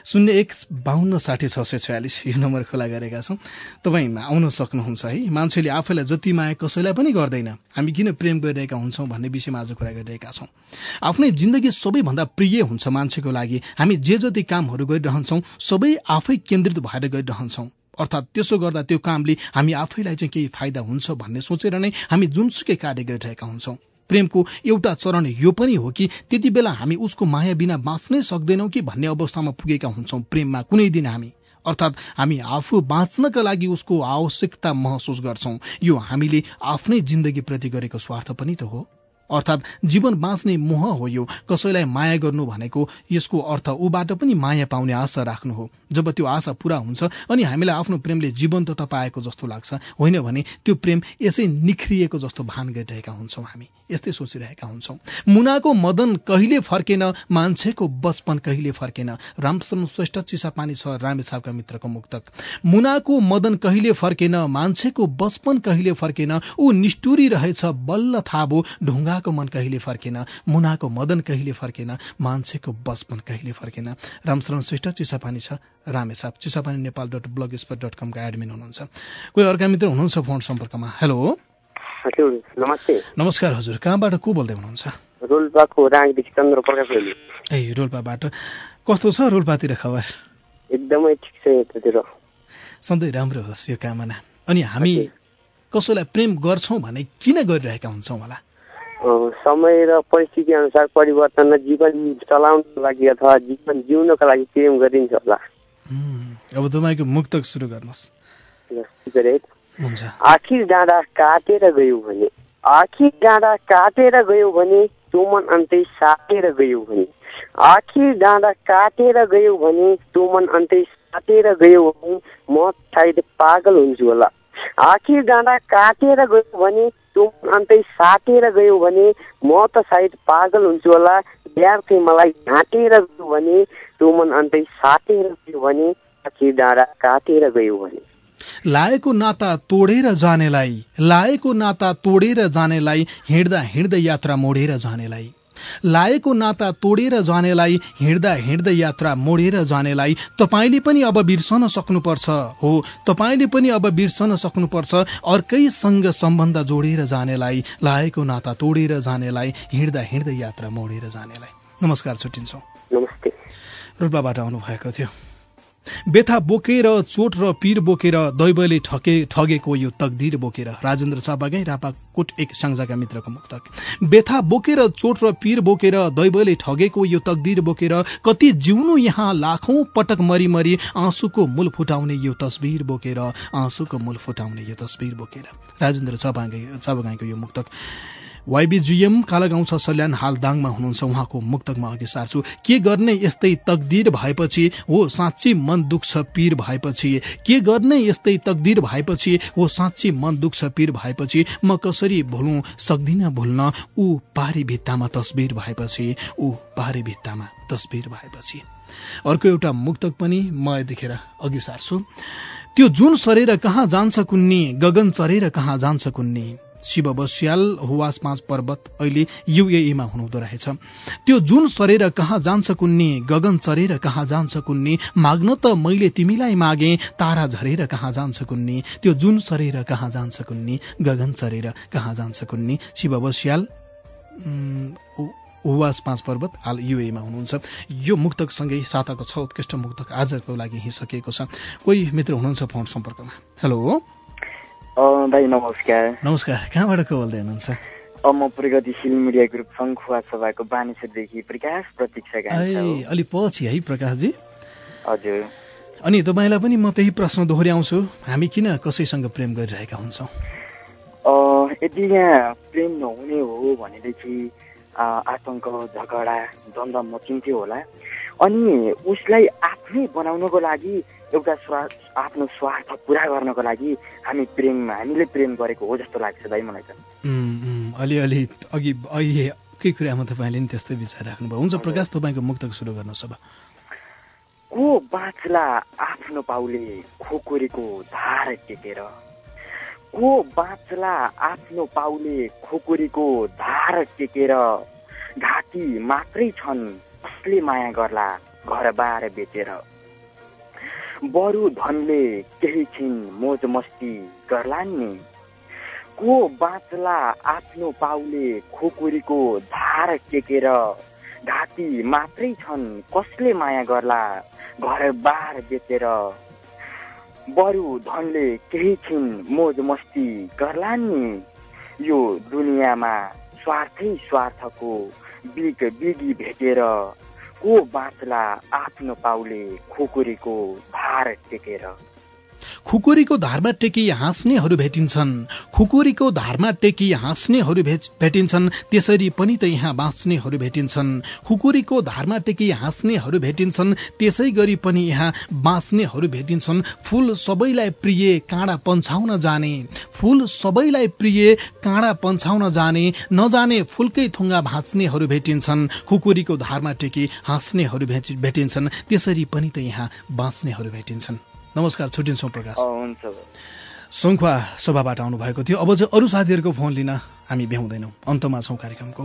0152606646 यो नम्बर खुला गरेका छौँ, तपाईँ आउन सक्नुहुन्छ है। मान्छेले आफैलाई जति माया कसैलाई पनि गर्दैन, हामी किन प्रेम गरिरहेका हुन्छौँ भन्ने विषयमा आज कुरा गरिरहेका छौँ। आफ्नै जिन्दगी सबैभन्दा प्रिय हुन्छ मान्छेको लागि। हामी जे जति कामहरू गरिरहन्छौँ सबै आफै केन्द्रित भएर गरिरहन्छौँ, अर्थात् त्यसो गर्दा त्यो कामले हामी आफैलाई चाहिँ केही फाइदा हुन्छ भन्ने सोचेर नै हामी जुनसुकै कार्य गरिरहेका हुन्छौँ। प्रेमको एउटा चरण यो पनि हो कि त्यति बेला हामी उसको माया बिना बाँच्नै सक्दैनौँ कि भन्ने अवस्थामा पुगेका हुन्छौँ प्रेममा कुनै दिन हामी, अर्थात् हामी आफू बाँच्नका लागि उसको आवश्यकता महसुस गर्छौँ। यो हामीले आफ्नै जिन्दगीप्रति गरेको स्वार्थ पनि त हो। अर्थात् जीवन बाँच्ने मोह हो यो। कसैलाई माया गर्नु भनेको यसको अर्थ ऊबाट पनि माया पाउने आशा राख्नु हो। जब त्यो आशा पूरा हुन्छ अनि हामीलाई आफ्नो प्रेमले जीवन्तता पाएको जस्तो लाग्छ, होइन भने त्यो प्रेम यसै निख्रिएको जस्तो भान गरिरहेका हुन्छौँ। हामी यस्तै सोचिरहेका हुन्छौँ। मुनाको मदन कहिले फर्केन, मान्छेको बचपन कहिले फर्केन। रामशरण श्रेष्ठ चिसापानी छ रामेछापका मित्रको मुक्तक। मुनाको मदन कहिले फर्केन, मान्छेको बचपन कहिले फर्केन। ऊ निष्ठुरी रहेछ बल्ल थाहा भो, ढुङ्गाको मन कहिले फर्केन। मुनाको मदन कहिले फर्केन, मान्छेको बचपन कहिले फर्केन। रामशरण श्रेष्ठ चिसापानी छ रामेछाप। चिसापानी नेपाल.blogspot.com का एडमिन हुनुहुन्छ। कोही अर्का मित्र हुनुहुन्छ फोन सम्पर्कमा। हेलो हजुर, नमस्ते। नमस्कार हजुर, कहाँबाट को बोल्दै हुनुहुन्छ? रोल्पाको राङदेखि चन्द्र प्रकाश ओली। ए रोल्पाबाट। कस्तो छ रोल्पातिर खबर? एकदमै ठिक छ यतातिर। सधैँ राम्रो होस् यो कामना। अनि हामी कसैलाई प्रेम गर्छौँ भने किन गरिरहेका हुन्छौँ होला? समय र परिस्थिति अनुसार परिवर्तन जीवन चलाउनको लागि अथवा जीवन जिउनको लागि प्रेम गरिन्छ होला। अब तपाईँको मुक्तक सुरु गर्नुहोस्। हुन्छ। आखिर डाँडा काटेर गयो भने, आखिर डाँडा काटेर गयो भने तँ मन अन्तै साटेर गयो भने, आखिर डाँडा काटेर गयो भने तँ मन अन्तै साटेर गयो भने म सायद पागल हुन्छु होला। आखिर डाँडा काटेर गयो भने तँ मन अन्तै साटेर गयो भने म त सायद पागल हुन्छु होला। विद्यार्थी मलाई घाँटेर गयो भने तँ मन अन्तै साटेर गयो भने, आखिर डाँडा काटेर गयो भने। लाएको नाता तोडेर जानेलाई, लाएको नाता तोडेर जानेलाई, हिँड्दा हिँड्दै यात्रा मोडेर जानेलाई, लाएको नाता तोडेर जानेलाई, हिँड्दा हिँड्दै यात्रा मोडेर जानेलाई तपाईले पनि अब बिर्सन सक्नुपर्छ। हो, तपाईले पनि अब बिर्सन सक्नुपर्छ अर्कैसँग सम्बन्ध जोडेर जानेलाई, लाएको नाता तोडेर जानेलाई, हिँड्दा हिँड्दै यात्रा मोडेर जानेलाई। नमस्कार, छुट्टिन्छौँ। नमस्ते। रोल्पाबाट आउनु भएको थियो। बेथा बोकेर चोट र पीर बोकेर दैवले ठगेको यो तकदीर बोकेर। राजेन्द्र चापागाई रापाकोट एक स्याङ्जाका मित्रको मुक्तक। बेथा बोकेर चोट र पीर बोकेर दैवले ठगेको यो तकदीर बोकेर कति जिउनु यहाँ लाखौं पटक मरी मरी आँसुको मूल फुटाउने यो तस्बिर बोकेर, आँसुको मूल फुटाउने यो तस्बिर बोकेर। राजेन्द्र चापागाईको यो मुक्तक। YBGM कालागाउँ छ सल्यान, हाल दाङमा हुनुहुन्छ। उहाँको मुक्तकमा अघि सार्छु। के गर्ने यस्तै तकदीर भएपछि, हो साँच्ची मन दुख्छ पीर भएपछि, के गर्ने यस्तै तकदीर भएपछि, हो साँच्ची मन दुख्छ पीर भएपछि, म कसरी भुल्नु सक्दिन भुल्न ऊ पारी भित्तामा तस्बिर भएपछि, ऊ पारी भित्तामा तस्बिर भएपछि। अर्को एउटा मुक्तक पनि म देखेर अघि सार्छु। त्यो जुन सरेर कहाँ जान्छ कुन्नी, गगन चरेर कहाँ जान्छ कुन्नी। शिव बस्याल हुवास 5 पर्वत अहिले UAE मा हुनुहुँदो रहेछ। त्यो जुन सरेर कहाँ जान्छ कुन्नी, गगन चरेर कहाँ जान्छ कुन्नी, माग्न त मैले तिमीलाई मागे, तारा झरेर कहाँ जान्छ कुन्नी। त्यो जुन सरेर कहाँ जान्छ कुन्नी, गगन चरेर कहाँ जान्छ कुन्नी। शिव बस्याल हुवास 5 पर्वत हाल UAE मा हुनुहुन्छ। यो मुक्तकसँगै साताको 6 उत्कृष्ट मुक्तक आजको लागि यही सकिएको छ। कोही मित्र हुनुहुन्छ फोन सम्पर्कमा। हेलो भाइ नमस्कार। नमस्कार, कहाँबाट को बोल्दै हुनुहुन्छ? म प्रगतिशील मिडिया ग्रुप सङ्खुवा सभाको बानेश्वरदेखि प्रकाश प्रतीक्षा गाउँछु। अलि पछि है प्रकाशजी? हजुर। अनि तपाईँलाई पनि म त्यही प्रश्न दोहोर्याउँछु, हामी किन कसैसँग प्रेम गरिरहेका हुन्छौँ? यदि यहाँ प्रेम नहुने हो भनेदेखि आतंक, झगडा, द्वन्द्व मचिन्थ्यो होला। अनि उसलाई आफ्नै बनाउनको लागि, एउटा आफ्नो स्वार्थ पुरा गर्नको लागि हामीले प्रेम गरेको हो जस्तो लाग्छ भाइ मलाई त। अलिअलि अघि केही कुरामा तपाईँले नि त्यस्तै विचार राख्नुभयो। हुन्छ प्रकाश, तपाईँको मुक्तक सुरु गर्नुहोस् अब। को बाँच्ला आफ्नो पाउले खोकुरीको धार टेकेर, को बाँच्ला आफ्नो पाउले खोकुरीको धार टेकेर, घाँटी मात्रै छन् कसले माया गर्ला घरबार बेचेर, बरु धनले केही छिन् मोज मस्ती गर्लान् नि, को बाँच्ला आफ्नो पाउले खोकुरीको धार टेकेर, घाँटी मात्रै छन् कसले माया गर्ला घरबार बेचेर, बरु धनले केही छिन् मोज मस्ती गर्लान् नि, यो दुनियाँमा स्वार्थै स्वार्थको बिगी भेटेर, को बाँच्ला आफ्नो पाउले खोकुरीको धार टेकेर। खुकुरीको धारमा टेकी हाँस्नेहरू भेटिन्छन्, खुकुरीको धारमा टेकी हाँस्नेहरू भेटिन्छन्, त्यसरी पनि त यहाँ बाँच्नेहरू भेटिन्छन्, खुकुरीको धारमा टेकी हाँस्नेहरू भेटिन्छन्, त्यसै गरी पनि यहाँ बाँच्नेहरू भेटिन्छन्। फूल सबैलाई प्रिय काँडा पन्छाउन जाने, फूल सबैलाई प्रिय काँडा पन्छाउन जाने, नजाने फूलकै थुङ्गा भाँच्नेहरू भेटिन्छन्, खुकुरीको धारमा टेकी हाँस्नेहरू भेटिन्छन्, त्यसरी पनि त यहाँ बाँच्नेहरू भेटिन्छन्। नमस्कार, छुट्टिन्छौँ प्रकाश। सुङ्खुवा सभाबाट आउनुभएको थियो। अब चाहिँ अरू साथीहरूको फोन लिन हामी भ्याउँदैनौँ, अन्तमा छौँ कार्यक्रमको।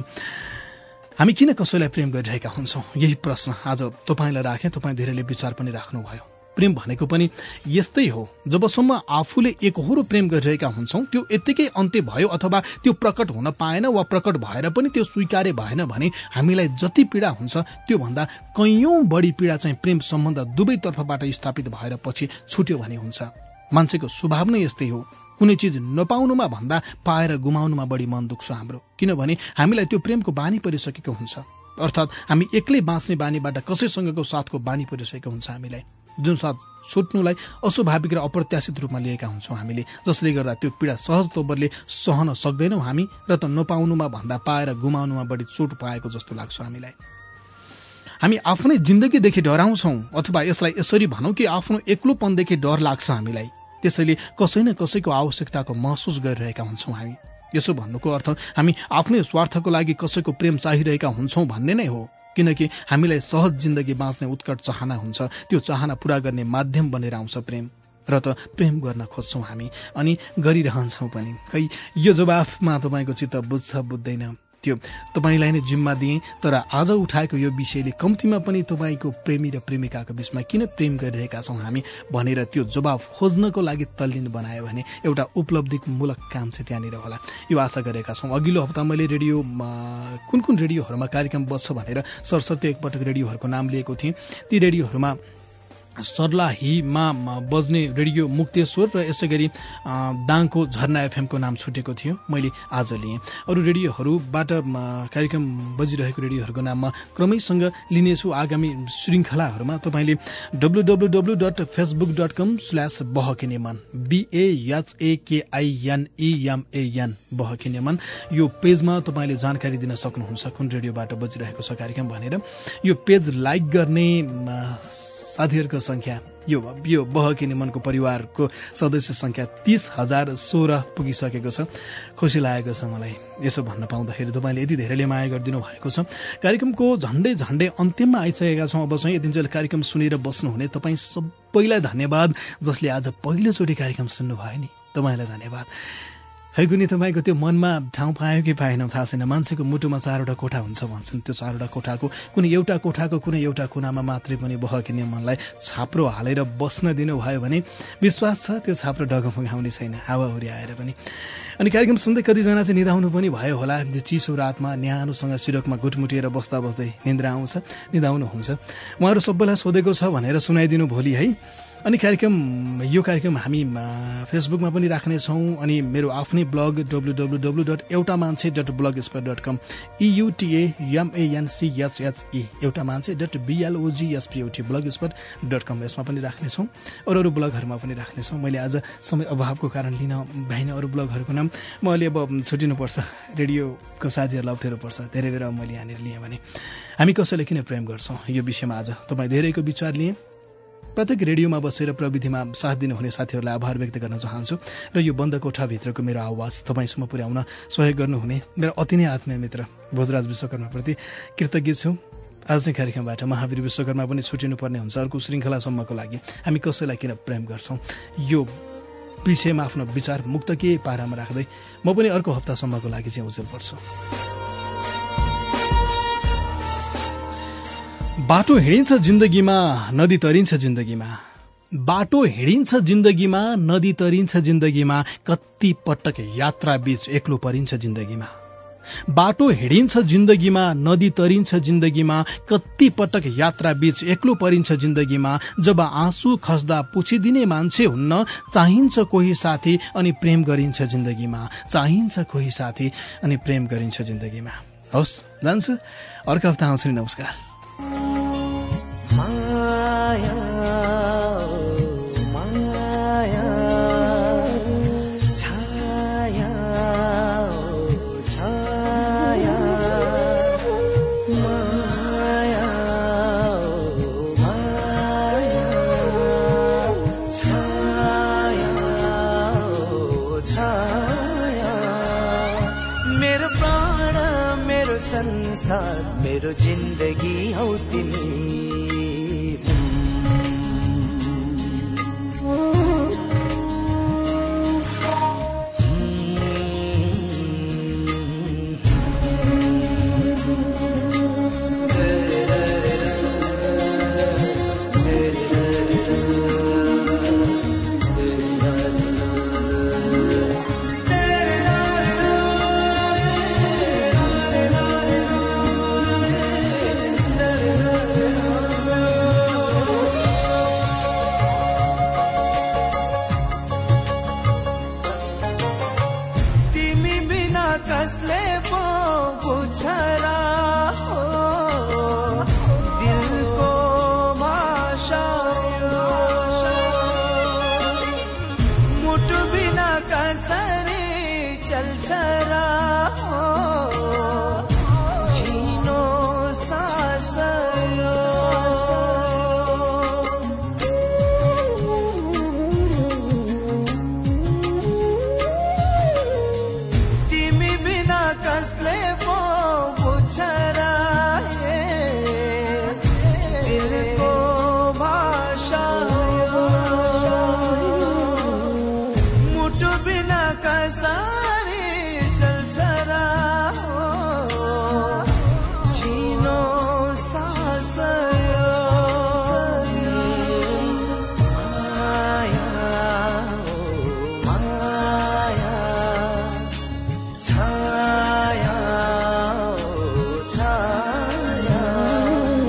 हामी किन कसैलाई प्रेम गरिरहेका हुन्छौँ, यही प्रश्न आज तपाईँलाई राखेँ। तपाईँ धेरैले विचार पनि राख्नुभयो। प्रेम भनेको पनि यस्तै हो, जबसम्म आफूले एकहोरो प्रेम गरिरहेका हुन्छौँ त्यो यत्तिकै अन्त्य भयो अथवा त्यो प्रकट हुन पाएन वा प्रकट भएर पनि त्यो स्वीकार्य भएन भने हामीलाई जति पीडा हुन्छ त्योभन्दा कैयौं बढी पीडा चाहिँ प्रेम सम्बन्ध दुवैतर्फबाट स्थापित भएर पछि छुट्यो भने हुन्छ। मान्छेको स्वभाव नै यस्तै हो, कुनै चिज नपाउनुमा भन्दा पाएर गुमाउनुमा बढी मन दुख्छ हाम्रो, किनभने हामीलाई त्यो प्रेमको बानी परिसकेको हुन्छ। अर्थात् हामी एक्लै बाँच्ने बानीबाट कसैसँगको साथको बानी परिसकेको हुन्छ हामीलाई, जुन साथ छुट्नुलाई अस्वाभाविक र अप्रत्याशित रूपमा लिएका हुन्छौँ हामीले, जसले गर्दा त्यो पीडा सहज तौरले सहन सक्दैनौँ हामी र त नपाउनुमा भन्दा पाएर गुमाउनुमा बढी चोट पाएको जस्तो लाग्छ हामीलाई। हामी आफ्नै जिन्दगीदेखि डराउँछौँ, अथवा यसलाई यसरी भनौँ कि आफ्नो एक्लोपनदेखि डर लाग्छ हामीलाई, त्यसैले कसै न कसैको आवश्यकताको महसुस गरिरहेका हुन्छौँ हामी। यसो भन्नुको अर्थ हामी आफ्नै स्वार्थको लागि कसैको प्रेम चाहिरहेका हुन्छौँ भन्ने नै हो, किनकि हामीलाई सहज जिन्दगी बाँच्ने उत्कट चाहना हुन्छ, त्यो चाहना पूरा गर्ने माध्यम बनेर आउँछ प्रेम, र त प्रेम गर्न खोज्छौँ हामी अनि गरिरहन्छौँ पनि। खै यो जवाफमा तपाईँको चित्त बुझ्छ बुझ्दैन त्यो तपाईँलाई नै जिम्मा दिएँ, तर आज उठाएको यो विषयले कम्तीमा पनि तपाईँको प्रेमी र प्रेमिकाको बीचमा किन प्रेम गरिरहेका छौँ हामी भनेर त्यो जवाफ खोज्नको लागि तल्लीन बनायो भने एउटा उपलब्धिमूलक काम चाहिँ त्यहाँनिर होला, यो आशा गरेका छौँ। अघिल्लो हप्ता मैले कुन कुन रेडियोहरूमा कार्यक्रम बज्छ भनेर सरसर्ती एकपटक रेडियोहरूको नाम लिएको थिएँ। ती रेडियोहरूमा सर्लाहीमा बज्ने रेडियो मुक्तेश्वर र यसै गरी दाङको झरना एफएमको नाम छुटेको थियो, मैले आज लिएँ। अरू रेडियोहरूबाट कार्यक्रम बजिरहेको रेडियोहरूको नाममा क्रमैसँग लिनेछु आगामी श्रृङ्खलाहरूमा। तपाईँले www.facebook.com/बहकिनेमन BAHAKINEMAN बहकिनेमन यो पेजमा तपाईँले जानकारी दिन सक्नुहुन्छ कुन रेडियोबाट बजिरहेको छ कार्यक्रम भनेर। यो पेज लाइक गर्ने साथीहरूको संख्या यो बहकिनेमनको परिवारको सदस्य संख्या 30,016 पुगिसकेको छ। खुसी लागेको छ मलाई यसो भन्न पाउँदाखेरि। तपाईँले यति धेरैले माया गरिदिनु भएको छ। कार्यक्रमको झन्डै अन्त्यमा आइसकेका छौँ। अब चाहिँ यतिन्जेल कार्यक्रम सुनेर बस्नुहुने तपाईँ सबैलाई धन्यवाद, जसले आज पहिलोचोटि कार्यक्रम सुन्नुभयो नि, तपाईँलाई धन्यवाद। खै कुनै तपाईँको त्यो मनमा ठाउँ पायो कि पाएन थाहा छैन। मान्छेको मुटुमा 4वटा कोठा हुन्छ भन्छन्, त्यो 4वटा कोठाको कुनै एउटा कोठाको कुनै एउटा कुनामा मात्रै पनि बहकिने मनलाई छाप्रो हालेर बस्न दिनुभयो भने विश्वास छ त्यो छाप्रो डगमगाउने छैन हावाहुरी आएर पनि। अनि कार्यक्रम सुन्दै कतिजना चाहिँ निदाउनु पनि भयो होला, जो चिसो रातमा न्यानोसँग सिरकमा घुटमुटिएर बस्दा बस्दै निन्द्रा आउँछ, निदाउनु हुन्छ। उहाँहरू सबैलाई सोधेको छ भनेर सुनाइदिनु भोलि है। अनि यो कार्यक्रम हामी फेसबुकमा पनि राख्नेछौँ, अनि मेरो आफ्नै ब्लग www.eutamanche.blogspot.com EUTAMANCHHE eutamanche.blogspot.com यसमा पनि राख्नेछौँ। अरू ब्लगहरूमा पनि राख्नेछौँ। मैले आज समय अभावको कारण लिन भएन अरू ब्लगहरूको नाम। म अहिले अब छुटिनुपर्छ, रेडियोको साथीहरूलाई अप्ठ्यारो पर्छ, धेरै बेर मैले यहाँनिर लिएँ भने। हामी कसैलाई किन प्रेम गर्छौँ यो विषयमा आज तपाईँ धेरैको विचार लिएँ। प्रत्येक रेडियोमा बसेर प्रविधिमा साथ दिनुहुने साथीहरूलाई आभार व्यक्त गर्न चाहन्छु र यो बन्द कोठाभित्रको मेरो आवाज तपाईँसम्म पुर्याउन सहयोग गर्नुहुने मेरो अति नै आत्मीय मित्र भोजराज विश्वकर्माप्रति कृतज्ञ छु। आज चाहिँ कार्यक्रमबाट महावीर विश्वकर्मा पनि छुटिनुपर्ने हुन्छ। अर्को श्रृङ्खलासम्मको लागि हामी कसैलाई किन प्रेम गर्छौँ यो विषयमा आफ्नो विचार मुक्तकीय पारामा राख्दै म पनि अर्को हप्तासम्मको लागि चाहिँ उजेल पर्छु। बाटो हिँडिन्छ जिन्दगीमा, नदी तरिन्छ जिन्दगीमा, बाटो हिँडिन्छ जिन्दगीमा, नदी तरिन्छ जिन्दगीमा, कति पटक यात्रा बीच एक्लो परिन्छ जिन्दगीमा। बाटो हिँडिन्छ जिन्दगीमा, नदी तरिन्छ जिन्दगीमा, कति पटक यात्रा बीच एक्लो परिन्छ जिन्दगीमा। जब आँसु खस्दा पुछिदिने मान्छे हुन्न, चाहिन्छ कोही साथी अनि प्रेम गरिन्छ जिन्दगीमा, चाहिन्छ कोही साथी अनि प्रेम गरिन्छ जिन्दगीमा। हवस्, जान्छु, अर्को हप्ता आउँछु नि। नमस्कार। माया जिन्दगी हौ तिमी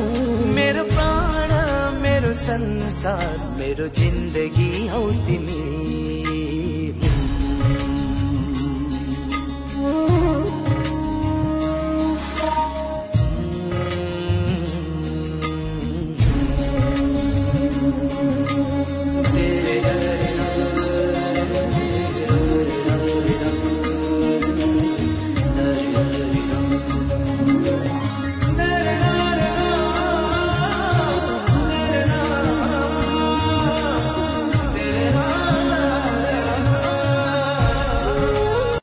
मेरो जिन्दगी हौ तिमी